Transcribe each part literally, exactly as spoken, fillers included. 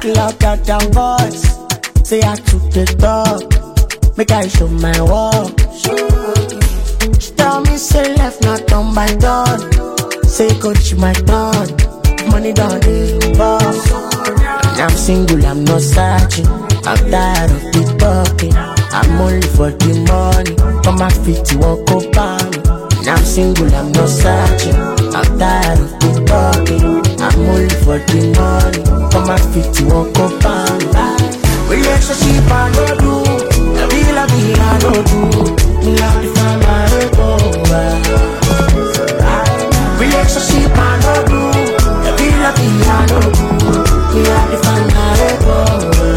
speak louder than voice. Say I took the talk, make I show my work. She tell me say left not done by done. Say coach my turn, money don't involve. I'm single, I'm not searching. I'm tired of the talking. I'm only for the money. Come my feet, you won't go by me. I'm single, I'm not searching. I'm tired of the talking. I'm only for the money. Come my feet, you won't go by me. Relationship I no do. La vie, la vie I no do. Me have to find my over. Relationship I no do. La vie, la vie I no do. Me have to find my over.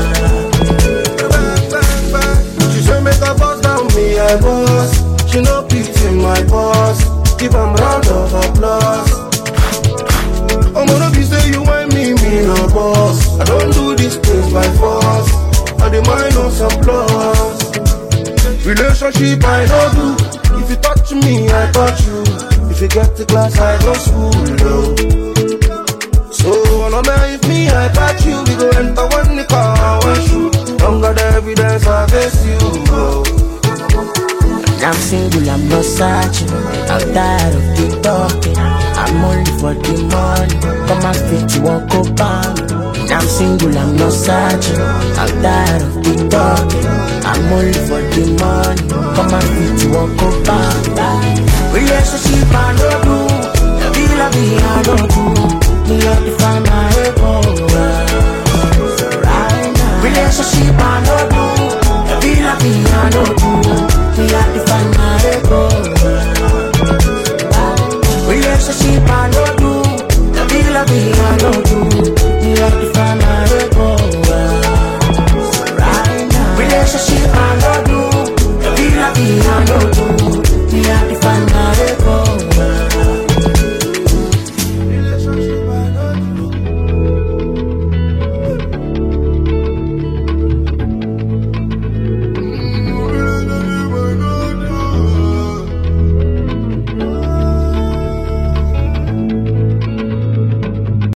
She say make a boss down me I boss. She no pity my boss. Give am round of applause. I'm gonna be say you want me, me no boss. I don't do this things by force. I demand no applause. Relationship I don't do. If you touch me, I touch you. If you get the class, I go school. No. So no matter if me I touch you, we go enter one the car and shoot. Don't got the evidence I face you. Go. I'm single, I'm not searching. I'm tired of the talking. I'm only for the money. Come my feet, you won't go by me. I'm single, I'm not searching. I'm tired of the talking. I'm only for the money. Come my feet, you won't go by me. Relationship I don't do. La vie, la vie I don't do.